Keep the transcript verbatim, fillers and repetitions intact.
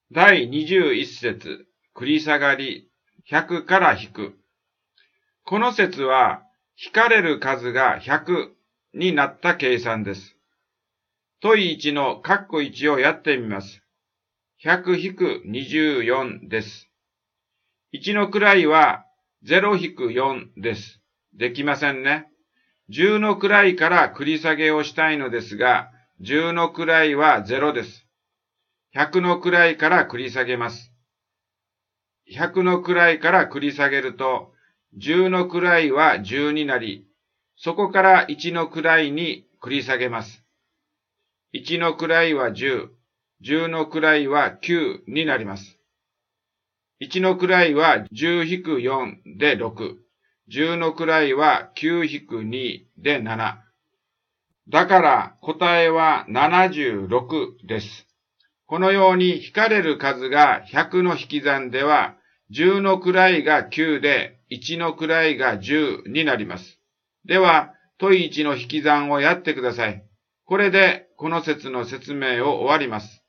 だいにじゅういっ節、繰り下がり、ひゃくから引く。この節は、引かれる数がひゃくになった計算です。問いいちの括弧いちをやってみます。ひゃく引くにじゅうよんです。いちの位はゼロ引くよんです。できませんね。じゅうの位から繰り下げをしたいのですが、じゅうの位はゼロです。ひゃくの位から繰り下げます。ひゃくの位から繰り下げると、じゅうの位はじゅうになり、そこからいちの位に繰り下げます。いちの位はじゅう、じゅうの位はきゅうになります。いちの位はじゅう引くよんでろく、じゅうの位はきゅう引くにでなな。だから答えはななじゅうろくです。このように引かれる数がひゃくの引き算では、じゅうの位がきゅうで、いちの位がじゅうになります。では、問いいちの引き算をやってください。これで、この説の説明を終わります。